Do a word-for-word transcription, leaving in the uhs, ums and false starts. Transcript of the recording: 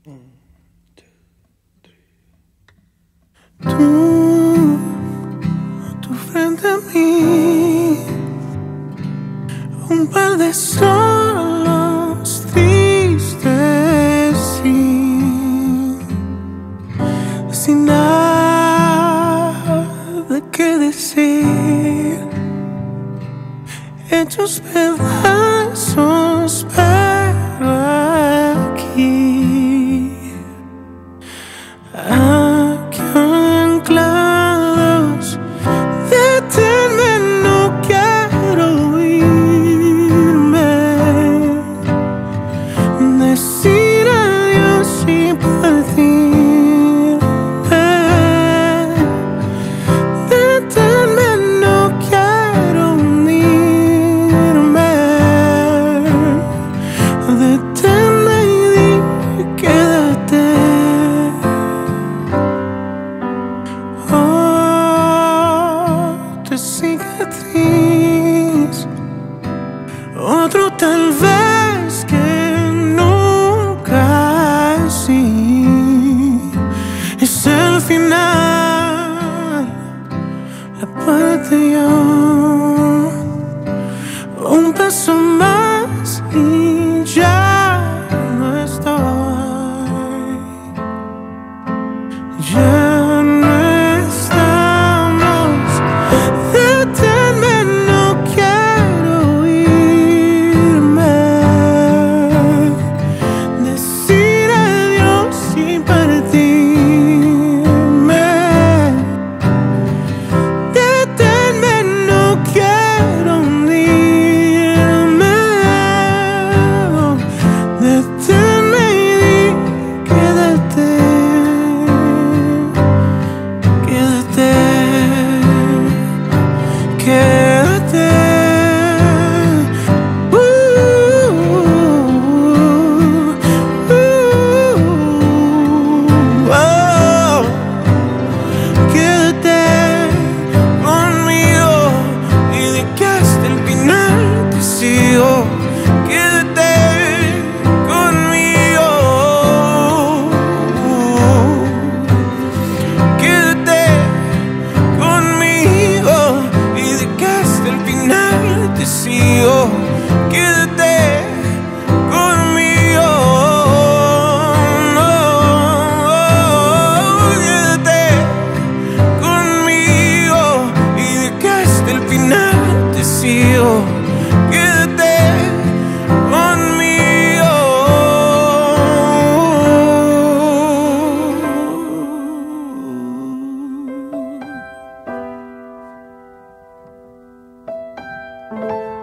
Tú, tú frente a mí, un par de solos tristes sin, sin nada que decir, hechos pedazos, pero aquí, aquí anclados. Deténme, no quiero irme, decir adiós y partirme. Deténme, no quiero unirme. Deténme y di, quédate. Otra cicatriz, otro tal vez que nunca así. Es el final, la parte yo, un paso más y ya no estoy, ya no estamos. Deténme, no quiero irme, decir adiós y partirme. Deténme, no quiero unirme. Deténme y di, quédate, quédate, quédate. Uh, uh, uh, oh. Quédate conmigo y de que hasta el final te sigo. Quédate conmigo, quédate conmigo y de que hasta el final te sigo. Quédate conmigo, quédate conmigo y de que hasta el final te sigo. Quédate conmigo.